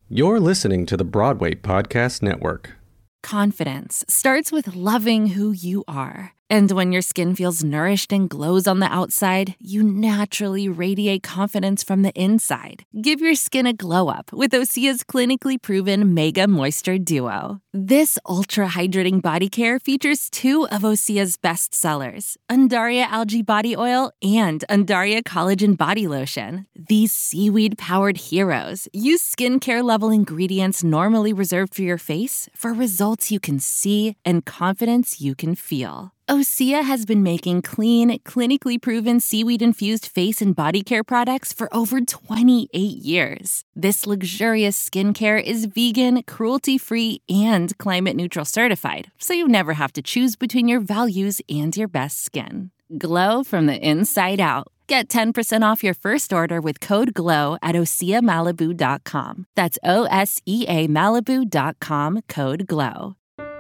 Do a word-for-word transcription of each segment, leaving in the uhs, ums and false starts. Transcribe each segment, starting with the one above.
You're listening to the Broadway Podcast Network. Confidence starts with loving who you are. And when your skin feels nourished and glows on the outside, you naturally radiate confidence from the inside. Give your skin a glow up with Osea's clinically proven Mega Moisture Duo. This ultra-hydrating body care features two of Osea's best sellers, Undaria Algae Body Oil and Undaria Collagen Body Lotion. These seaweed-powered heroes use skincare-level ingredients normally reserved for your face for results you can see and confidence you can feel. Osea has been making clean, clinically proven seaweed-infused face and body care products for over twenty-eight years. This luxurious skincare is vegan, cruelty-free, and climate-neutral certified, so you never have to choose between your values and your best skin. Glow from the inside out. Get ten percent off your first order with code GLOW at osea malibu dot com. That's O S E A Malibu dot com, code GLOW.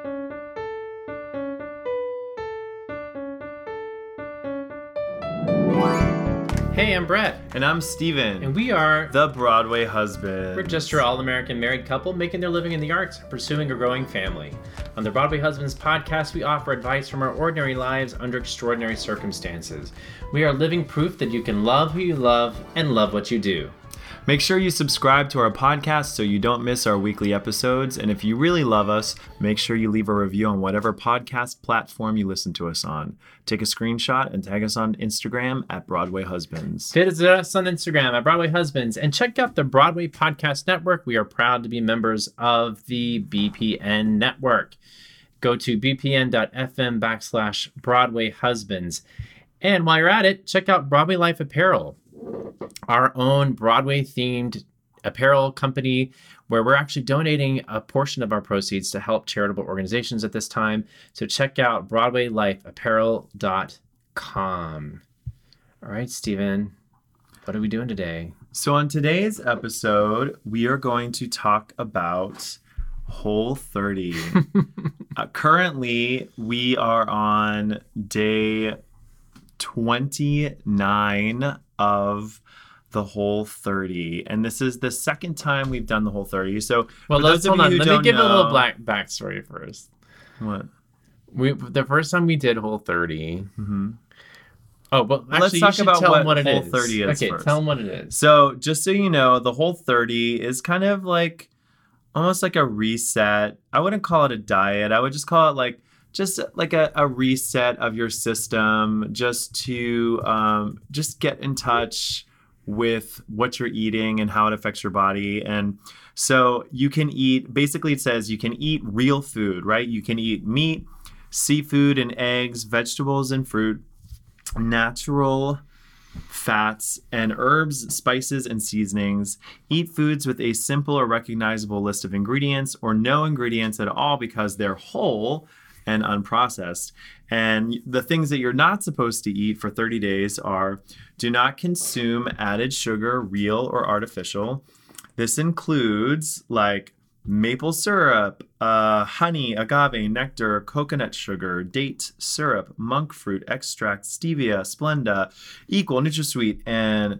Hey, I'm Brett. And I'm Steven. And we are the Broadway Husbands. We're just your all-American married couple making their living in the arts, pursuing a growing family. On the Broadway Husbands podcast, we offer advice from our ordinary lives under extraordinary circumstances. We are living proof that you can love who you love and love what you do. Make sure you subscribe to our podcast so you don't miss our weekly episodes. And if you really love us, make sure you leave a review on whatever podcast platform you listen to us on. Take a screenshot and tag us on Instagram at Broadway Husbands. Visit us on Instagram at Broadway Husbands and check out the Broadway Podcast Network. We are proud to be members of the B P N network. Go to bpn.fm backslash Broadway Husbands. And while you're at it, check out Broadway Life Apparel, our own Broadway-themed apparel company where we're actually donating a portion of our proceeds to help charitable organizations at this time. So check out broadway life apparel dot com. All right, Steven, what are we doing today? So on today's episode, we are going to talk about Whole thirty. uh, currently, we are on day twenty-nine of the Whole thirty, and this is the second time we've done the Whole thirty. So, well, let's hold on. Let me give know, a little black backstory first. What? We the first time we did Whole thirty. Mm-hmm. Oh, but actually, let's you talk should about tell what them what it Whole is. thirty is. Okay, first. Tell them what it is. So, just so you know, the Whole thirty is kind of like almost like a reset. I wouldn't call it a diet. I would just call it like just like a, a reset of your system, just to um, just get in touch with what you're eating and how it affects your body. And so you can eat, basically it says you can eat real food, right? You can eat meat, seafood and eggs, vegetables and fruit, natural fats and herbs, spices and seasonings. Eat foods with a simple or recognizable list of ingredients or no ingredients at all because they're whole and unprocessed. And the things that you're not supposed to eat for thirty days are: do not consume added sugar, real or artificial. This includes like maple syrup, uh, honey, agave, nectar, coconut sugar, date syrup, monk fruit extract, stevia, Splenda, Equal, NutraSweet, and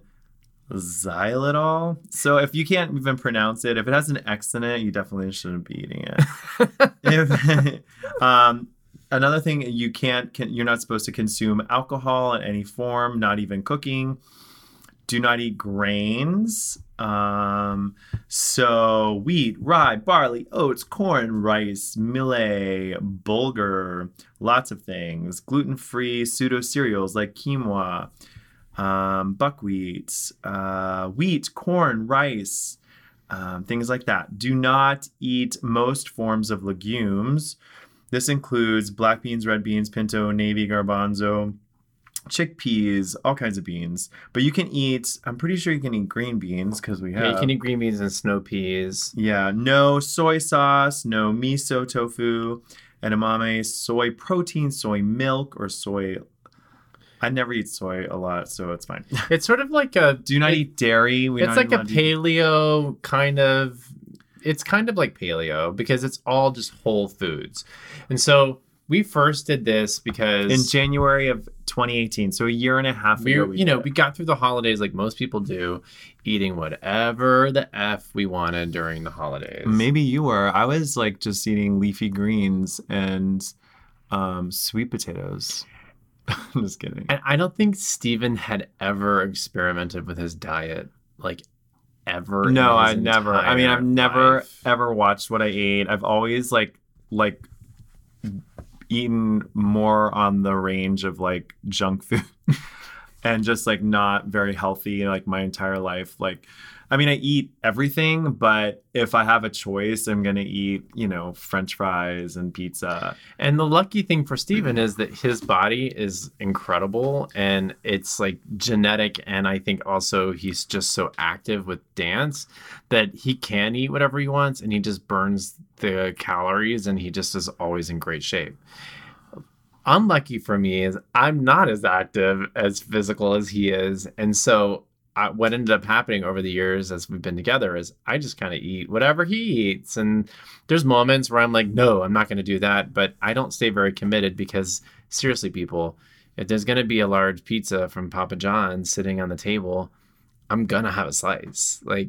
xylitol. So if you can't even pronounce it, if it has an X in it, you definitely shouldn't be eating it. if, um, another thing, you can't, can, you're not supposed to consume alcohol in any form, not even cooking. Do not eat grains. Um, so wheat, rye, barley, oats, corn, rice, millet, bulgur, lots of things. Gluten-free pseudo cereals like quinoa, um, buckwheat, uh, wheat, corn, rice, um, things like that. Do not eat most forms of legumes. This includes black beans, red beans, pinto, navy, garbanzo, chickpeas, all kinds of beans. But you can eat, I'm pretty sure you can eat green beans because we have. Yeah, you can eat green beans and snow peas. Yeah, no soy sauce, no miso, tofu, edamame, soy protein, soy milk, or soy. I never eat soy a lot, so it's fine. It's sort of like a. Do not it, eat dairy. We it's like a paleo kind of. It's kind of like paleo because it's all just whole foods. And so we first did this because in January of twenty eighteen, so a year and a half we, ago. We you know, did. we got through the holidays like most people do, eating whatever the F we wanted during the holidays. Maybe you were. I was like just eating leafy greens and um, sweet potatoes. I'm just kidding. And I don't think Steven had ever experimented with his diet, like ever. No, in I his never. I mean, entire I've never life. ever watched what I ate. I've always like like eaten more on the range of like junk food and just like not very healthy like my entire life. Like, I mean, I eat everything, but if I have a choice, I'm going to eat, you know, French fries and pizza. And the lucky thing for Steven is that his body is incredible and it's like genetic. And I think also he's just so active with dance that he can eat whatever he wants and he just burns the calories and he just is always in great shape. Unlucky for me is I'm not as active, as physical as he is. And so I, what ended up happening over the years as we've been together is I just kind of eat whatever he eats. And there's moments where I'm like, no, I'm not going to do that. But I don't stay very committed because seriously, people, if there's going to be a large pizza from Papa John's sitting on the table, I'm going to have a slice. Like,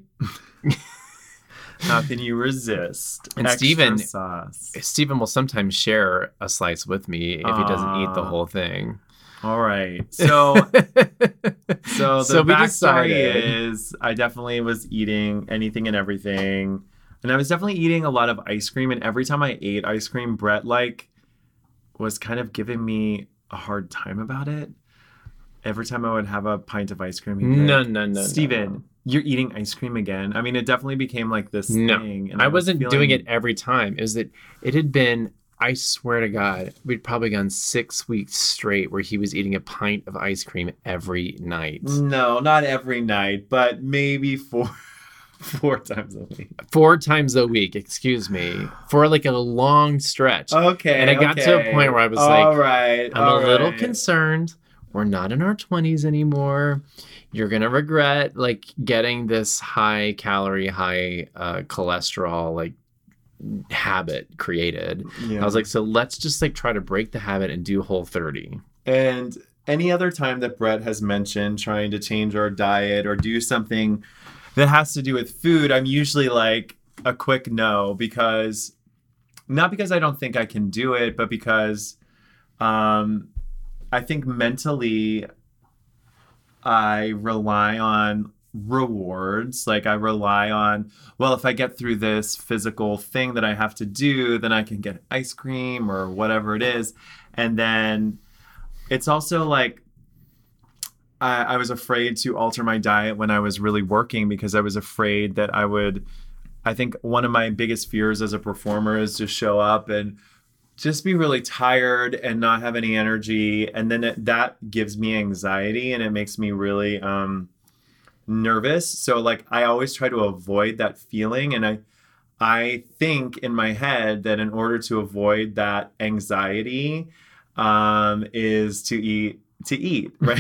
how can you resist? And Extra Steven, sauce. Steven will sometimes share a slice with me if he doesn't eat the Aw. whole thing. All right. So so the So we backstory decided- is I definitely was eating anything and everything. And I was definitely eating a lot of ice cream. And every time I ate ice cream, Brett like was kind of giving me a hard time about it. Every time I would have a pint of ice cream, he'd be No, like, no, no, Steven, no. you're eating ice cream again. I mean, it definitely became like this No, thing. And I was wasn't feeling- doing it every time. It was that it had been, I swear to God, we'd probably gone six weeks straight where he was eating a pint of ice cream every night. No, not every night, but maybe four four times a week. Four times a week, excuse me, for like a long stretch. Okay. And I got to a okay. point where I was All like, right, I'm all a little right. concerned. We're not in our twenties anymore. You're going to regret like getting this high calorie, high uh, cholesterol, like habit created. Yeah. I was like, so let's just like try to break the habit and do Whole thirty. And any other time that Brett has mentioned trying to change our diet or do something that has to do with food, I'm usually like a quick no, because not because I don't think I can do it, but because um, I think mentally I rely on rewards. Like I rely on, well, if I get through this physical thing that I have to do, then I can get ice cream or whatever it is. And then it's also like I, I was afraid to alter my diet when I was really working because I was afraid that I would, I think one of my biggest fears as a performer is to show up and just be really tired and not have any energy. And then it, that gives me anxiety and it makes me really um, nervous. So like I always try to avoid that feeling. And I, I think in my head that in order to avoid that anxiety um, is to eat, to eat, right?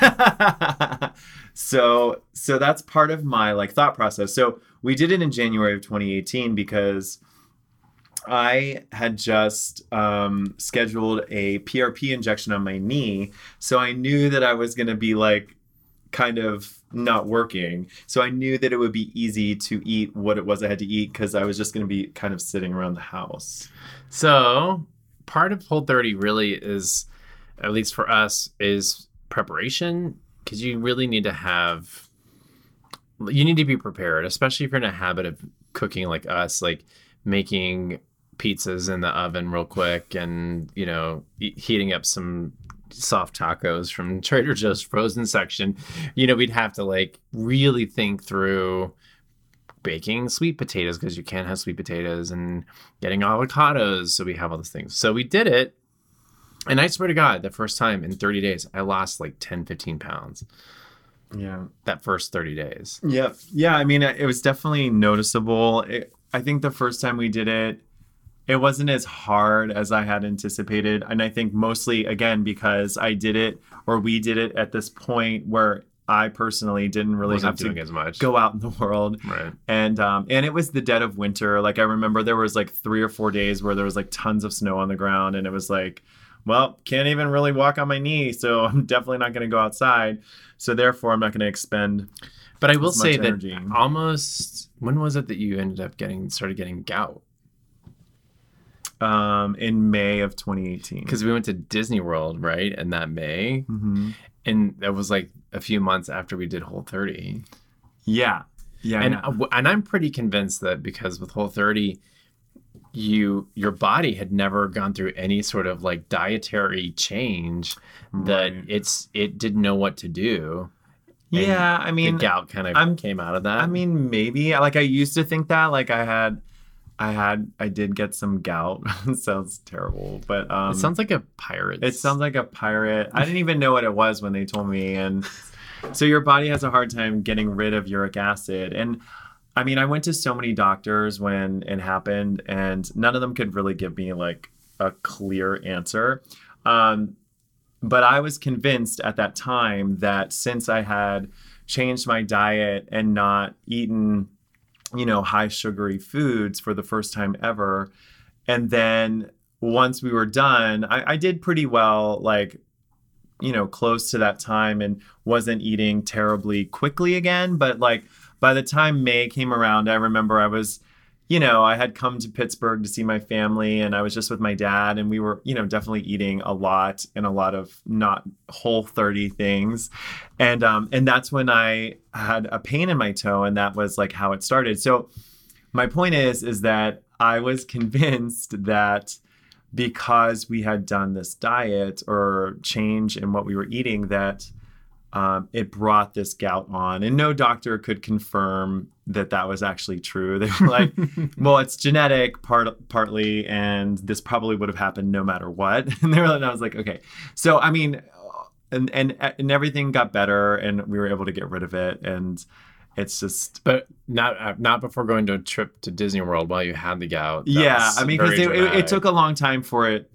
so, so that's part of my like thought process. So we did it in January of twenty eighteen because I had just um, scheduled a P R P injection on my knee. So I knew that I was going to be like kind of not working. So I knew that it would be easy to eat what it was I had to eat because I was just going to be kind of sitting around the house. So part of Whole thirty really is, at least for us, is preparation, because you really need to have, you need to be prepared, especially if you're in a habit of cooking like us, like making pizzas in the oven real quick and, you know, e- heating up some soft tacos from Trader Joe's frozen section. You know, we'd have to like really think through baking sweet potatoes because you can't have sweet potatoes, and getting avocados. So we have all those things. So we did it. And I swear to God, the first time in thirty days, I lost like ten, fifteen pounds. Yeah. That first thirty days. Yeah. Yeah. I mean, it was definitely noticeable. It, I think the first time we did it, it wasn't as hard as I had anticipated. And I think mostly, again, because I did it or we did it at this point where I personally didn't really Wasn't have to doing as much. go out in the world. Right. And um, and it was the dead of winter. Like I remember there was like three or four days where there was like tons of snow on the ground, and it was like, well, can't even really walk on my knee, so I'm definitely not going to go outside. So therefore, I'm not going to expend. But I will as say much that energy. almost when was it that you ended up getting started getting gout? Um, in May of twenty eighteen. Because we went to Disney World, right? In that May. Mm-hmm. And that was like a few months after we did Whole thirty. Yeah. Yeah. And yeah. uh, and I'm pretty convinced that because with Whole thirty, you your body had never gone through any sort of like dietary change that Right. it's it didn't know what to do. And Yeah, I mean, the gout kind of I'm- came out of that. I mean, maybe. Like I used to think that. Like I had, I had, I did get some gout. It sounds terrible, but um, it sounds like a pirate. it sounds like a pirate. I didn't even know what it was when they told me, and so your body has a hard time getting rid of uric acid. And I mean, I went to so many doctors when it happened, and none of them could really give me like a clear answer. Um, But I was convinced at that time that since I had changed my diet and not eaten, you know, high sugary foods for the first time ever, and then once we were done, I, I did pretty well, like, you know, close to that time and wasn't eating terribly quickly again. But like by the time May came around, I remember I was, you know, I had come to Pittsburgh to see my family, and I was just with my dad, and we were, you know, definitely eating a lot and a lot of not Whole thirty things. And um, and that's when I had a pain in my toe, and that was like how it started. So my point is, is that I was convinced that because we had done this diet or change in what we were eating, that um, it brought this gout on. And no doctor could confirm that that was actually true. They were like, well, it's genetic part partly, and this probably would have happened no matter what. And they were, and I was like, okay. So, I mean, and, and, and everything got better, and we were able to get rid of it. And it's just, But not uh, not before going to a trip to Disney World while you had the gout. That yeah, was I mean, because very it, it, dramatic. it took a long time for it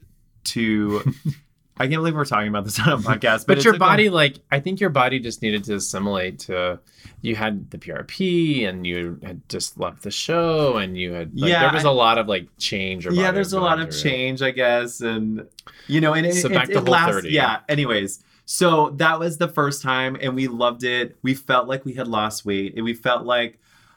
to, I can't believe we're talking about this on a podcast. But, But it your took a- body, like, I think your body just needed to assimilate to, you had the P R P and you had just left the show and you had, like, Yeah, there was I- a lot of, like, change. your yeah, body there's was a lot going of through. change, I guess. And, you know, and it, So it, back it, to it Whole lasts, thirty. yeah, anyways. So that was the first time, and we loved it. We felt like we had lost weight, and we felt like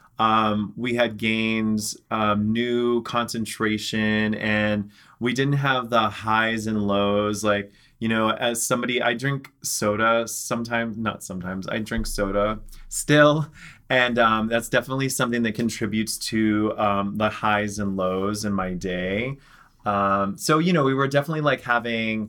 um, we had gained um, new concentration, and we didn't have the highs and lows. Like, you know, as somebody, I drink soda sometimes, not sometimes, I drink soda still. And um, that's definitely something that contributes to um, the highs and lows in my day. Um, so, you know, we were definitely like having,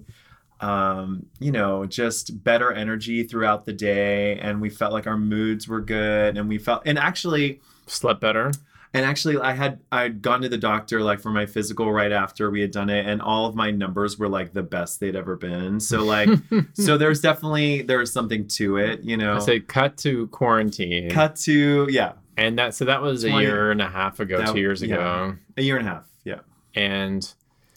um, you know, just better energy throughout the day. And we felt like our moods were good. And we felt, and actually, Slept better. and actually I had, I'd gone to the doctor like for my physical right after we had done it. And all of my numbers were like the best they'd ever been. So like, so there's definitely, there's something to it, you know. I say cut to quarantine. Cut to, yeah, And that, so that was a twenty year and a half ago, That- two years ago. yeah. a year and a half. Yeah. And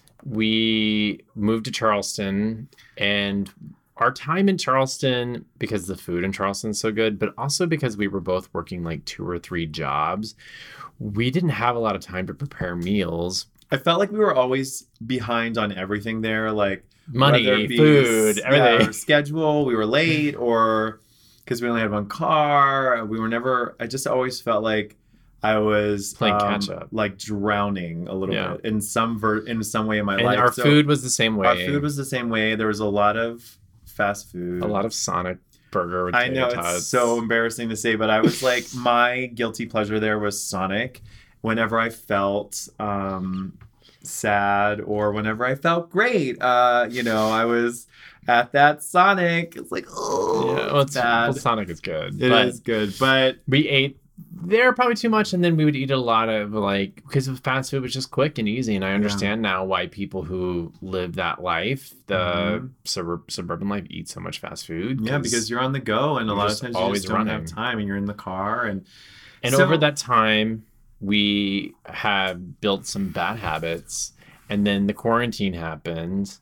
we moved to Charleston, and our time in Charleston, because the food in Charleston is so good, but also because we were both working like two or three jobs, we didn't have a lot of time to prepare meals. I felt like we were always behind on everything there, like Money, whether it be food, yeah, everything. our schedule, we were late, or because we only had one car. We were never. I just always felt like I was Playing um, catch up. like drowning a little Yeah. bit in some ver- in some way in my And life. our So food was the same way. our food was the same way. There was a lot of fast food. a lot of Sonic burger with I know tater it's tots. so embarrassing to say, but I was like, my guilty pleasure there was Sonic. Whenever I felt um, sad or whenever I felt great, uh, you know, I was at that Sonic. It's like, oh, Yeah, well, it's it's, bad. well, Sonic is good. It but is good, but we ate there probably too much, and then we would eat a lot of, like, because fast food was just quick and easy. And I understand now why people who live that life, the Mhm. suburb, suburban life, eat so much fast food. yeah, because you're on the go, and a you're lot of just times you always just don't running. have time, and you're in the car, and And So- over that time, we have built some bad habits. And then the quarantine happened.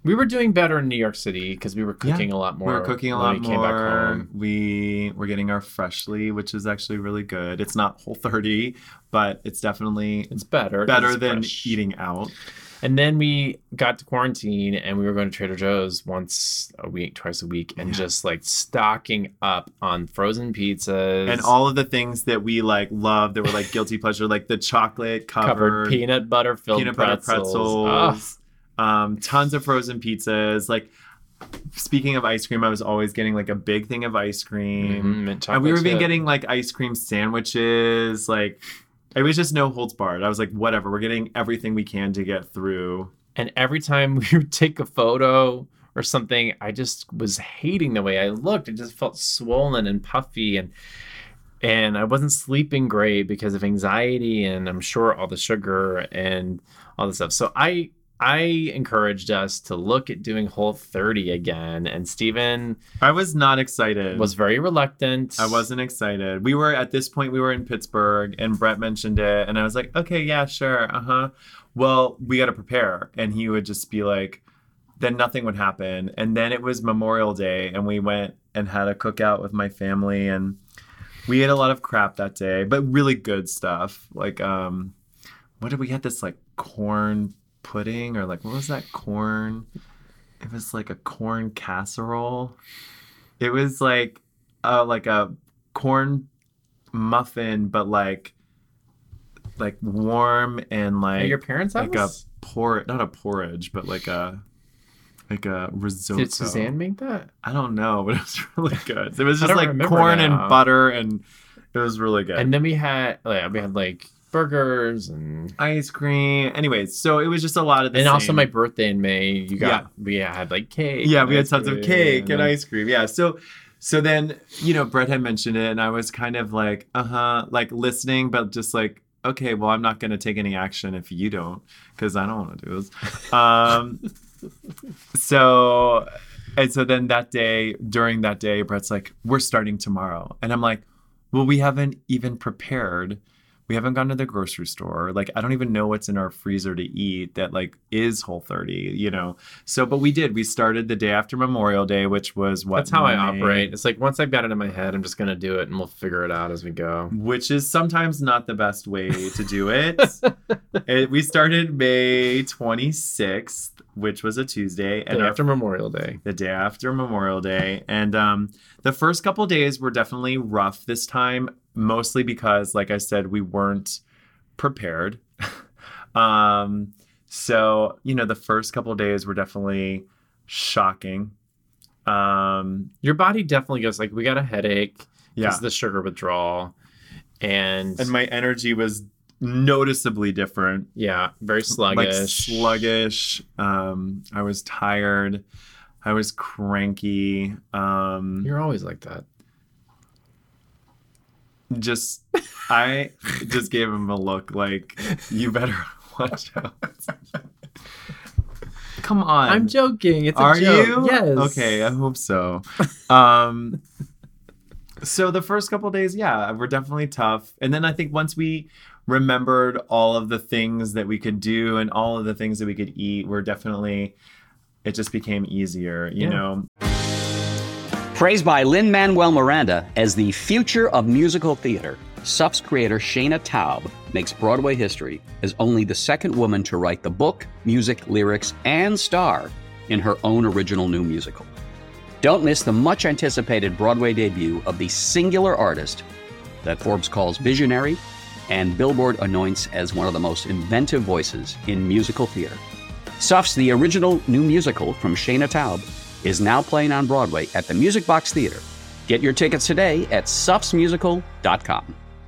We were doing better in New York City because we were cooking Yeah, a lot more. We were cooking a when lot we came back more. home. We were getting our Freshly, which is actually really good. It's not Whole thirty, but it's definitely It's better. 'cause better it's than fresh. eating out. And then we got to quarantine and we were going to Trader Joe's once a week, twice a week, and Yeah. just like stocking up on frozen pizzas. And all of the things that we like love that were like guilty pleasure, like the chocolate covered, covered peanut butter filled peanut pretzels. butter pretzels, um, tons of frozen pizzas. Like, speaking of ice cream, I was always getting like a big thing of ice cream. Mhm, mint And chocolate we were even chip. getting like ice cream sandwiches. Like, it was just no holds barred. I was like, whatever, we're getting everything we can to get through. And every time we would take a photo or something, I just was hating the way I looked. It just felt swollen and puffy, and and I wasn't sleeping great because of anxiety and I'm sure all the sugar and all this stuff. So I I encouraged us to look at doing Whole thirty again, and Steven I was not excited. was very reluctant. I wasn't excited. We were at this point, we were in Pittsburgh and Brett mentioned it. And I was like, okay, yeah, sure. Uh huh. Well, we got to prepare. And he would just be like, then nothing would happen. And then it was Memorial Day and we went and had a cookout with my family. And we ate a lot of crap that day, but really good stuff. Like, um, what did we had this like corn pudding or like, what was that corn? It was like a corn casserole. It was like, uh, like a corn muffin, but like, like warm and like At your parents' like a house? por not a porridge, but like a like a risotto. Did Suzanne make that? I don't know, but it was really good. It was I just don't like remember corn now. and butter, and it was really good. And then we had like we had like burgers and ice cream. Anyways, so it was just a lot of the and also same. my birthday in May. You got we had like cake. Yeah, and we had ice tons of cream cake and then- ice cream. Yeah, so so then you know Brett had mentioned it, and I was kind of like, uh huh, like listening, but just like, okay, well, I'm not going to take any action if you don't, because I don't want to do this. Um, so, and so then that day, during that day, Brett's like, we're starting tomorrow. And I'm like, well, we haven't even prepared. We haven't gone to the grocery store. Like, I don't even know what's in our freezer to eat that like is Whole thirty, you know? So, but we did. We started the day after Memorial Day, which was what? That's how I May? operate. It's like once I've got it in my head, I'm just gonna do it, and we'll figure it out as we go. Which is sometimes not the best way to do it. It- we started May twenty-sixth, which was a Tuesday, and Day our- after Memorial Day. the day after Memorial Day. And um, the first couple days were definitely rough this time, mostly because, like I said, we weren't prepared. um, so, you know, the first couple days were definitely shocking. Um, Your body definitely goes like, we got a headache yeah. because of the sugar withdrawal, and And my energy was noticeably different. yeah, very sluggish. Like sluggish. Um, I was tired. I was cranky. Um, You're always like that. just, I just gave him a look like, you better watch out. Come on. I'm joking. It's a Are joke. you? Yes. Okay, I hope so. Um, so the first couple days, yeah, were definitely tough. And then I think once we remembered all of the things that we could do and all of the things that we could eat, were definitely, it just became easier, you Yeah. know? Praised by Lin-Manuel Miranda as the future of musical theater, S U F's creator Shayna Taub makes Broadway history as only the second woman to write the book, music, lyrics, and star in her own original new musical. Don't miss the much-anticipated Broadway debut of the singular artist that Forbes calls visionary and Billboard anoints as one of the most inventive voices in musical theater. S U F's The Original New Musical from Shayna Taub is now playing on Broadway at the Music Box Theater. Get your tickets today at sufs musical dot com.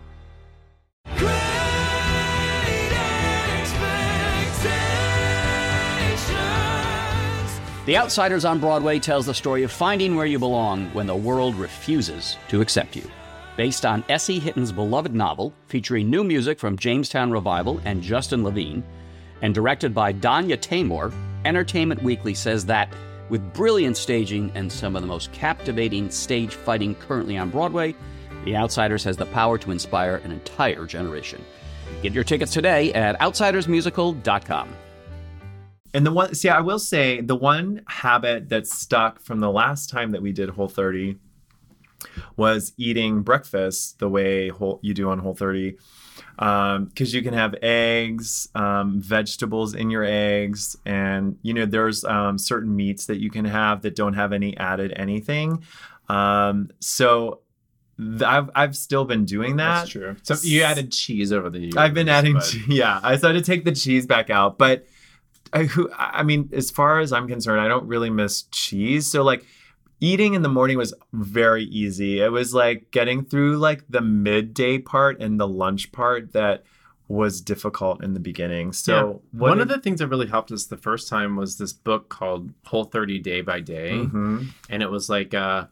The Outsiders on Broadway tells the story of finding where you belong when the world refuses to accept you. Based on Essie Hitton's beloved novel, featuring new music from Jamestown Revival and Justin Levine, and directed by Danya Taymor, Entertainment Weekly says that, with brilliant staging and some of the most captivating stage fighting currently on Broadway, The Outsiders has the power to inspire an entire generation. Get your tickets today at outsiders musical dot com. and the one, see, I will say the one habit that stuck from the last time that we did Whole thirty was eating breakfast the way whole, you do on Whole thirty. Um, cause you can have eggs, um, vegetables in your eggs. And, you know, there's, um, certain meats that you can have that don't have any added anything. Um, so th- I've, I've still been doing that. That's true. So you added cheese over the years. I've been adding, but... che- yeah, I started to take the cheese back out, but I, who, I mean, as far as I'm concerned, I don't really miss cheese. So like, eating in the morning was very easy. It was like getting through like the midday part and the lunch part that was difficult in the beginning. So yeah. one did... of the things that really helped us the first time was this book called Whole thirty Day by Day. Mm-hmm. And it was like a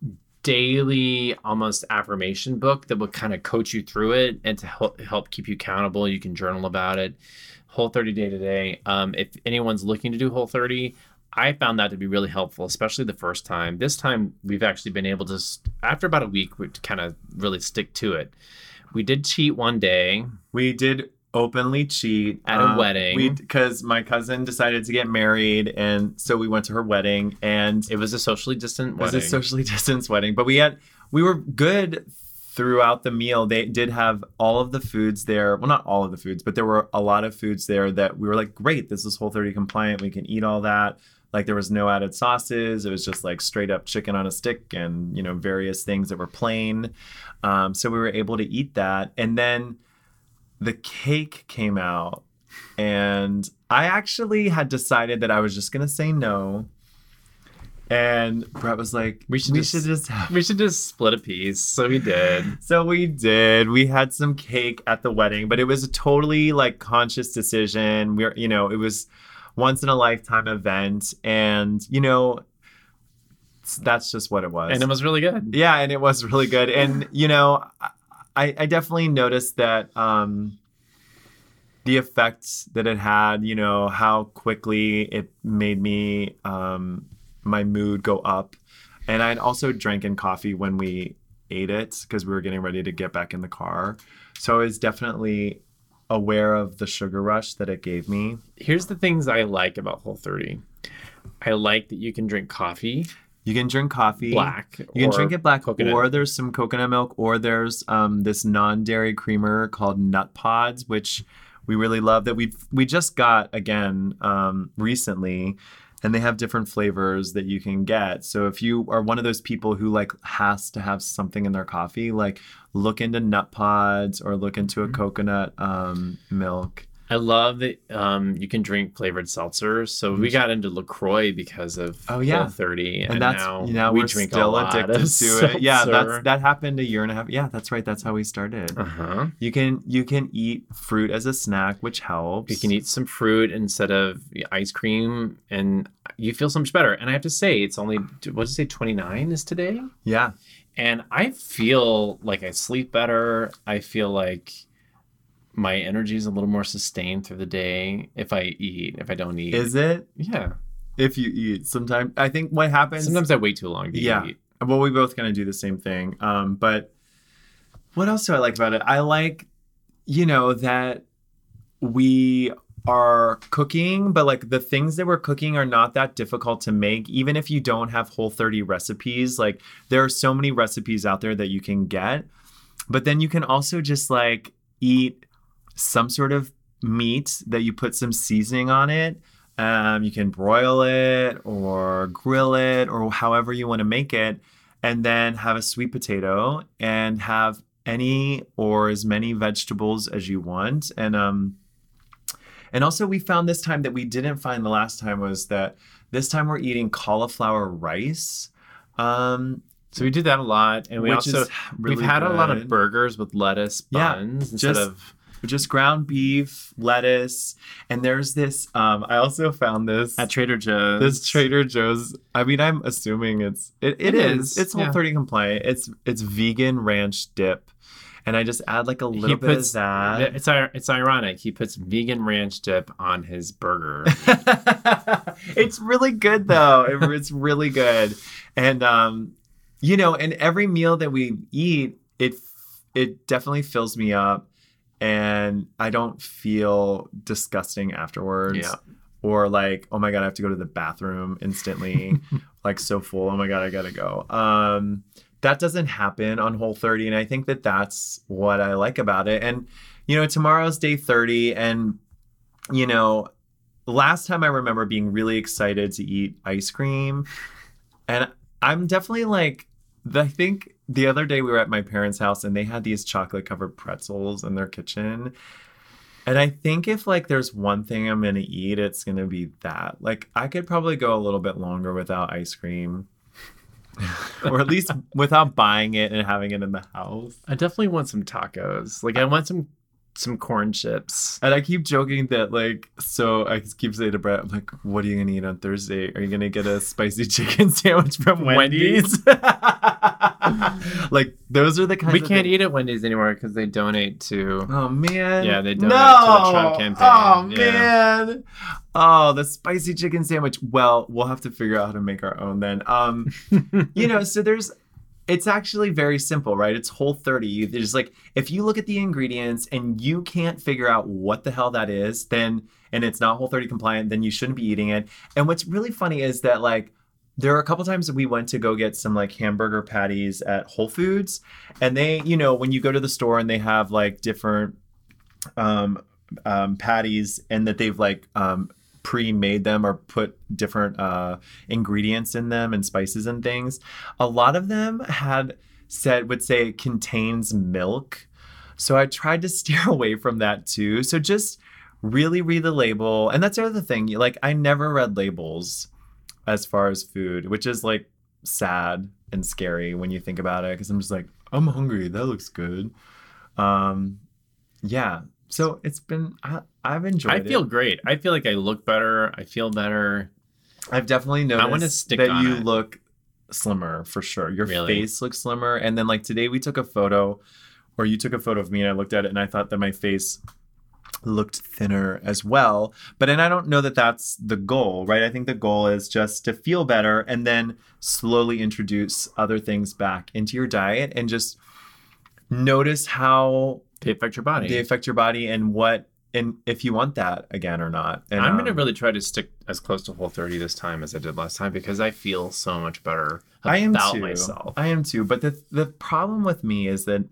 daily almost affirmation book that would kind of coach you through it and to help, help keep you accountable. You can journal about it. Whole thirty Day to Day. Um, if anyone's looking to do Whole thirty, I found that to be really helpful, especially the first time. This time, we've actually been able to, after about a week, we kind of really stick to it. We did cheat one day. We did openly cheat. At a um, wedding. We Because my cousin decided to get married, and so we went to her wedding. And it was a socially distant it wedding. was a socially distanced wedding. But we had we were good throughout the meal. They did have all of the foods there. Well, not all of the foods, but there were a lot of foods there that we were like, great, this is Whole thirty compliant. We can eat all that. Like there was no added sauces. It was just like straight up chicken on a stick and, you know, various things that were plain. Um, so we were able to eat that. And then the cake came out and I actually had decided that I was just going to say no. And Brett was like, we should we just, should just have... we should just split a piece. So we did. So we did. We had some cake at the wedding, but it was a totally like conscious decision. We're, you know, it was once in a lifetime event, and you know, that's just what it was. And it was really good. Yeah, and it was really good. And you know, I, I definitely noticed that um, the effects that it had. You know, how quickly it made me um, my mood go up, and I'd also drank in coffee when we ate it because we were getting ready to get back in the car. So I was definitely aware of the sugar rush that it gave me. Here's the things I like about Whole thirty. I like that you can drink coffee. You can drink coffee. Black. You can drink it black, coconut. Or there's some coconut milk, or there's um, this non-dairy creamer called Nut Pods, which we really love that we we just got again um, recently. And they have different flavors that you can get. So if you are one of those people who like has to have something in their coffee, like look into Nut Pods or look into a coconut um, milk. I love that um, you can drink flavored seltzers. So we got into LaCroix because of oh, yeah. Whole thirty. And, and that's now, now we we're drink still a lot addicted of to seltzer. it. Yeah, that's that happened a year and a half. Yeah, that's right. That's how we started. Uh-huh. You can you can eat fruit as a snack, which helps. You can eat some fruit instead of ice cream, and you feel so much better. And I have to say, it's only, what did you say, twenty-nine is today? Yeah. And I feel like I sleep better. I feel like my energy is a little more sustained through the day if I eat, if I don't eat. Is it? Yeah. If you eat, sometimes I think what happens. Sometimes I wait too long to yeah. eat. Well, we both kind of do the same thing. Um, but what else do I like about it? I like, you know, that we are cooking, but like the things that we're cooking are not that difficult to make. Even if you don't have Whole thirty recipes, like there are so many recipes out there that you can get. But then you can also just like eat some sort of meat that you put some seasoning on it. Um, you can broil it or grill it or however you want to make it, and then have a sweet potato and have any or as many vegetables as you want. And um, and also we found this time that we didn't find the last time was that this time we're eating cauliflower rice. Um, so we do that a lot, and we which also is really we've had good. a lot of burgers with lettuce buns yeah, instead just, of. Just ground beef, lettuce, and there's this. Um, I also found this At Trader Joe's. This Trader Joe's. I mean, I'm assuming it's it, it, It is. is, It's Whole yeah. thirty compliant. It's it's vegan ranch dip, and I just add like a little He bit puts, of that. It's ir- it's ironic. He puts vegan ranch dip on his burger. It's really good though. It, it's really good, and um, you know, and every meal that we eat, it it definitely fills me up. And I don't feel disgusting afterwards Yeah. or like, oh my God, I have to go to the bathroom instantly, like so full. Oh my God, I gotta go. Um, that doesn't happen on Whole thirty. And I think that that's what I like about it. And, you know, tomorrow's day thirty. And, you know, last time I remember being really excited to eat ice cream. And I'm definitely like, I think the other day we were at my parents' house and they had these chocolate covered pretzels in their kitchen. And I think if like there's one thing I'm going to eat, it's going to be that. Like I could probably go a little bit longer without ice cream. Or at least without buying it and having it in the house. I definitely want some tacos. Like I want some some corn chips. And I keep joking that like, so I keep saying to Brett, I'm like, what are you going to eat on Thursday? Are you going to get a spicy chicken sandwich from Wendy's? Like those are the kinds we of can't things. eat at Wendy's anymore because they donate to. Oh man! Yeah, they donate no! to the Trump campaign. Oh Yeah. man! Oh, the spicy chicken sandwich. Well, we'll have to figure out how to make our own then. Um, you know, so there's. It's actually very simple, right? It's Whole thirty. You there's like if you look at the ingredients and you can't figure out what the hell that is, then and it's not Whole thirty compliant, then you shouldn't be eating it. And what's really funny is that like. There are a couple times that we went to go get some like hamburger patties at Whole Foods, and they, you know, when you go to the store and they have like different um, um, patties and that they've like um, pre-made them or put different uh, ingredients in them and spices and things. A lot of them had said would say it contains milk, so I tried to steer away from that too. So just really read the label, and that's the other thing. Like I never read labels. As far as food, which is like sad and scary when you think about it, because I'm just like, I'm hungry. That looks good. Um, yeah. So it's been, I, I've enjoyed I it. feel great. I feel like I look better. I feel better. I've definitely noticed I wanna stick that on you it. look slimmer for sure. Your Really? face looks slimmer. And then like today we took a photo, or you took a photo of me and I looked at it and I thought that my face looked thinner as well. But and I don't know that that's the goal, right? I think the goal is just to feel better and then slowly introduce other things back into your diet and just notice how They affect your body. they affect your body and what and if you want that again or not. And I'm going to um, really try to stick as close to Whole thirty this time as I did last time because I feel so much better about I am too. myself. I am too. But the the problem with me is that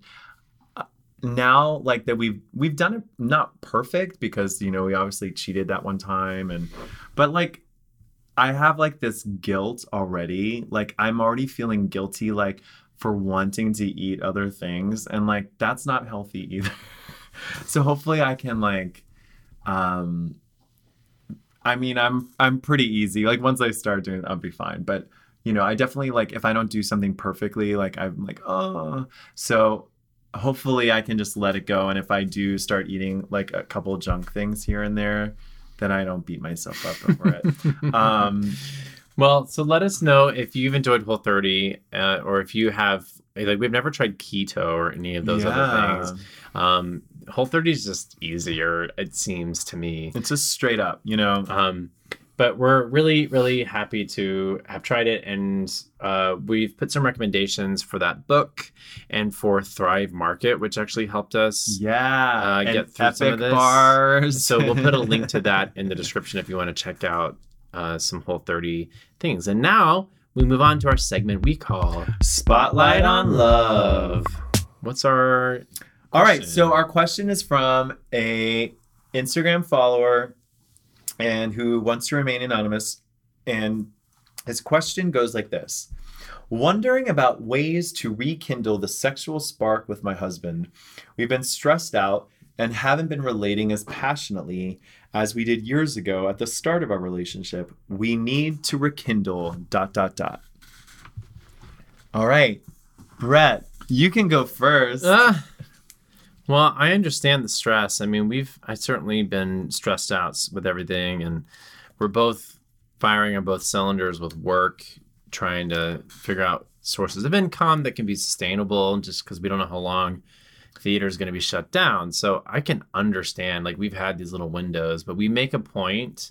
now like that we've we've done it not perfect because you know we obviously cheated that one time and but like I have like this guilt already. Like I'm already feeling guilty like for wanting to eat other things and like that's not healthy either. So hopefully I can like um I mean I'm I'm pretty easy. Like once I start doing it, I'll be fine. But you know, I definitely like if I don't do something perfectly, like I'm like, oh so hopefully I can just let it go. And if I do start eating like a couple junk things here and there, then I don't beat myself up over it. Um, Well, so let us know if you've enjoyed Whole thirty uh, or if you have, like, we've never tried keto or any of those Yeah. other things. Um, Whole thirty is just easier, it seems to me. it's just straight up, you know. Um, but we're really, really happy to have tried it. And uh, we've put some recommendations for that book and for Thrive Market, which actually helped us. Yeah, Uh, and get through epic some of this. bars. So we'll put a link to that in the description if you want to check out uh, some Whole thirty things. And now we move on to our segment we call Spotlight on Love. What's our All right, question? so our question is from a Instagram follower and who wants to remain anonymous. And his question goes like this. Wondering about ways to rekindle the sexual spark with my husband. We've been stressed out and haven't been relating as passionately as we did years ago at the start of our relationship. We need to rekindle dot dot dot. All right, Brett, you can go first. Uh, well, I understand the stress. I mean, we've I certainly been stressed out with everything, and we're both firing on both cylinders with work, trying to figure out sources of income that can be sustainable, just because we don't know how long theater is going to be shut down. So I can understand, like, we've had these little windows, but we make a point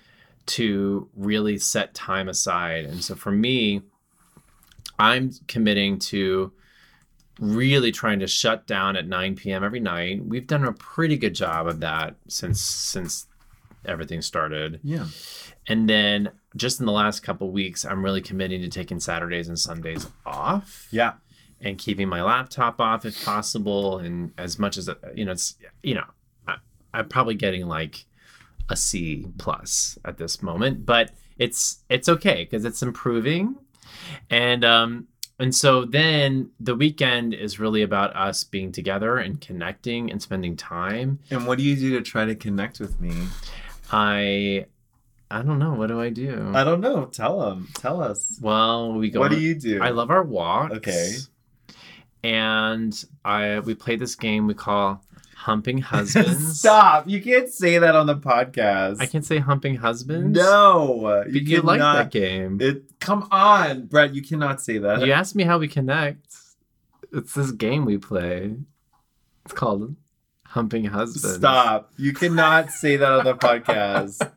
to really set time aside. And so for me, I'm committing to really trying to shut down at nine p.m. every night. We've done a pretty good job of that since since everything started. Yeah. And then just in the last couple weeks, I'm really committing to taking Saturdays and Sundays off. Yeah. And keeping my laptop off if possible. And as much as, you know, it's, you know, I, I'm probably getting like a C plus at this moment, but it's, it's okay because it's improving. And, um, and so then the weekend is really about us being together and connecting and spending time. And what do you do to try to connect with me? I, I don't know. What do I do? I don't know. Tell them. Tell us. Well, we go. What on, do you do? I love our walks. Okay. And I we play this game we call Humping Husbands. Stop! You can't say that on the podcast. I can say Humping Husbands. No, but you, you like that game. It. Come on, Brett. You cannot say that. You asked me how we connect. It's this game we play. It's called Humping Husbands. Stop! You cannot say that on the podcast.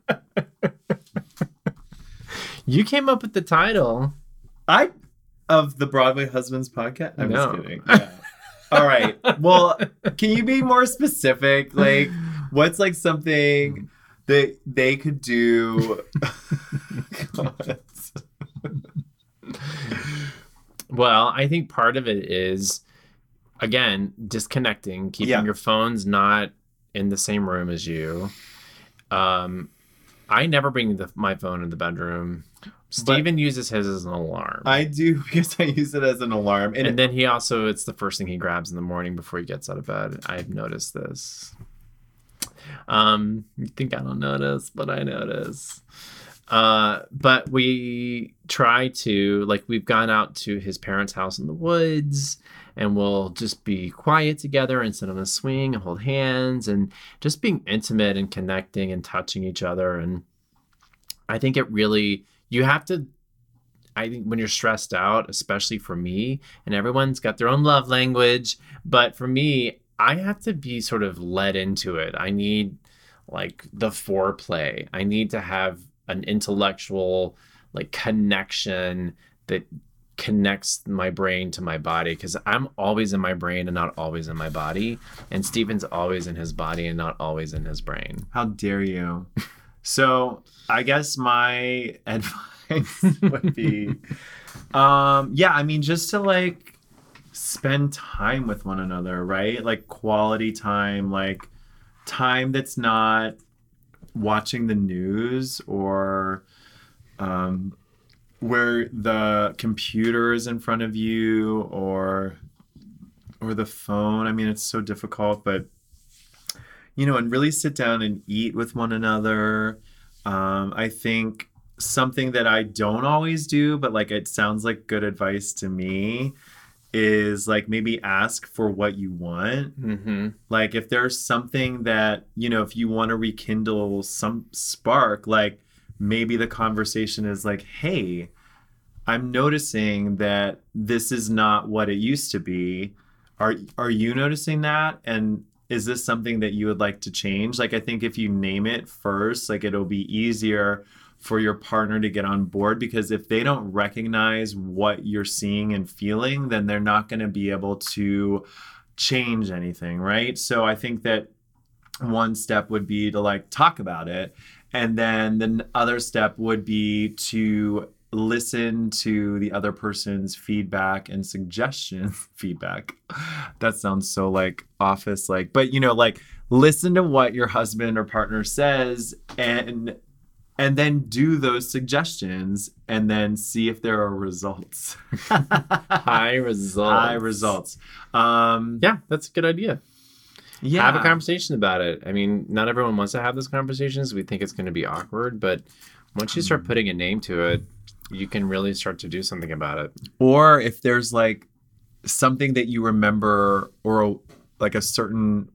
You came up with the title. I. Of the Broadway Husbands podcast? I'm no. just kidding. Yeah. All right. Well, can you be more specific? Like, what's like something that they could do? Well, I think part of it is, again, disconnecting, keeping yeah. your phones not in the same room as you. Um, I never bring the, my phone in the bedroom. Steven but uses his as an alarm. I do because I use it as an alarm. And, and then he also, it's the first thing he grabs in the morning before he gets out of bed. I've noticed this. Um, you think I don't notice, but I notice. Uh, but we try to, like, we've gone out to his parents' house in the woods and we'll just be quiet together and sit on a swing and hold hands and just being intimate and connecting and touching each other. And I think it really... You have to, I think when you're stressed out, especially for me, and everyone's got their own love language, but for me, I have to be sort of led into it. I need like the foreplay. I need to have an intellectual like connection that connects my brain to my body because I'm always in my brain and not always in my body. And Steven's always in his body and not always in his brain. How dare you? So I guess my advice would be, um, yeah, I mean, just to like spend time with one another, right? Like quality time, like time that's not watching the news or um, where the computer is in front of you or or the phone. I mean, it's so difficult, but you know, and really sit down and eat with one another. Um, I think something that I don't always do, but like it sounds like good advice to me, is like maybe ask for what you want. Mm-hmm. Like if there's something that, you know, if you want to rekindle some spark, like maybe the conversation is like, hey, I'm noticing that this is not what it used to be. Are are you noticing that? And is this something that you would like to change? Like, I think if you name it first, like it'll be easier for your partner to get on board, because if they don't recognize what you're seeing and feeling, then they're not going to be able to change anything, right? So I think that one step would be to like talk about it. And then the other step would be to listen to the other person's feedback and suggestions. Feedback. That sounds so like office like, but you know, like listen to what your husband or partner says and and then do those suggestions and then see if there are results. High results. High results. Um, yeah, that's a good idea. Yeah. Have a conversation about it. I mean, not everyone wants to have those conversations. We think it's going to be awkward, but once you start putting a name to it, you can really start to do something about it. Or if there's like something that you remember or like a certain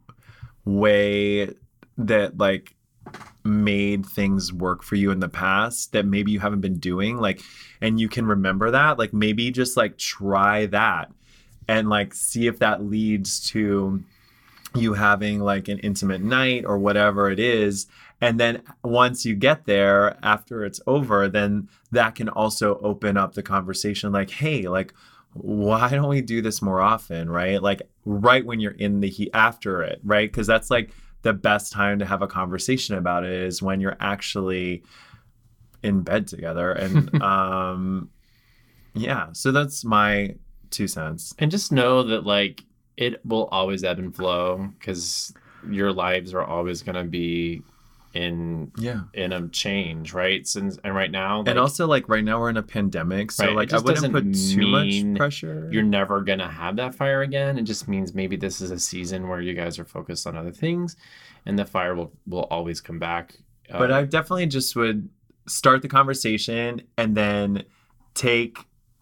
way that like made things work for you in the past that maybe you haven't been doing, like, and you can remember that, like maybe just like try that and like see if that leads to you having like an intimate night or whatever it is. And then once you get there, after it's over, then that can also open up the conversation like, hey, like, why don't we do this more often, right? Like right when you're in the heat after it, right? Because that's like the best time to have a conversation about it is when you're actually in bed together. And um, yeah, so that's my two cents. And just know that like it will always ebb and flow because your lives are always going to be in yeah in a change, right? Since and right now, like, and also like right now we're in a pandemic, so right, like I wouldn't put too mean much pressure. You're never gonna have that fire again. It just means maybe this is a season where you guys are focused on other things, and the fire will will always come back. Uh, but I definitely just would start the conversation and then take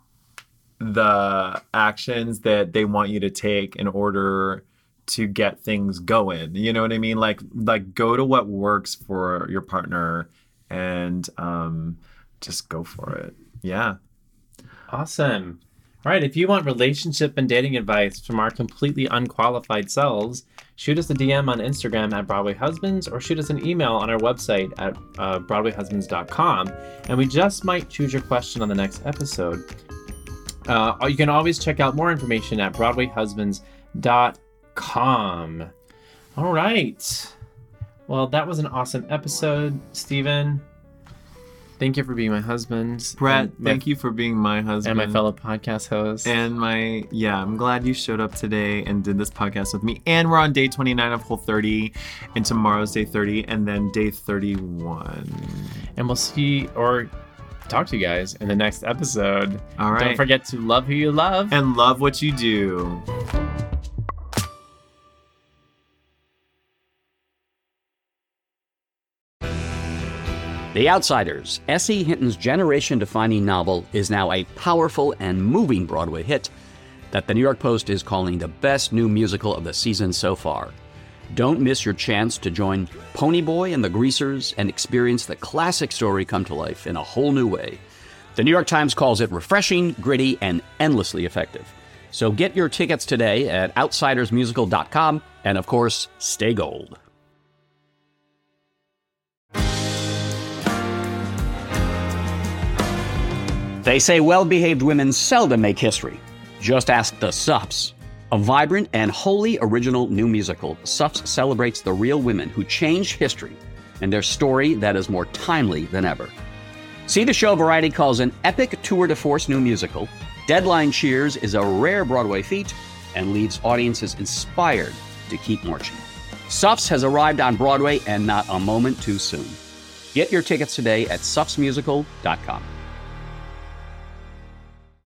the actions that they want you to take in order to get things going. You know what I mean? Like, like go to what works for your partner and um, just go for it. Yeah. Awesome. All right. If you want relationship and dating advice from our completely unqualified selves, shoot us a D M on Instagram at Broadway Husbands or shoot us an email on our website at uh, broadway husbands dot com. And we just might choose your question on the next episode. Uh, you can always check out more information at broadway husbands dot com. All right. Well, that was an awesome episode, Stephen. Thank you for being my husband. Brett, my, thank you for being my husband. And my fellow podcast host. And my, yeah, I'm glad you showed up today and did this podcast with me. And we're on day twenty-nine of Whole thirty, and tomorrow's day thirty, and then day thirty-one. And we'll see or talk to you guys in the next episode. All right. Don't forget to love who you love. And love what you do. The Outsiders, S E. Hinton's generation-defining novel, is now a powerful and moving Broadway hit that the New York Post is calling the best new musical of the season so far. Don't miss your chance to join Ponyboy and the Greasers and experience the classic story come to life in a whole new way. The New York Times calls it refreshing, gritty, and endlessly effective. So get your tickets today at outsiders musical dot com, and of course, stay gold. They say well-behaved women seldom make history. Just ask the Suffs. A vibrant and wholly original new musical, Suffs celebrates the real women who changed history and their story that is more timely than ever. See the show Variety calls an epic tour de force new musical. Deadline cheers is a rare Broadway feat and leaves audiences inspired to keep marching. Suffs has arrived on Broadway and not a moment too soon. Get your tickets today at suffs musical dot com.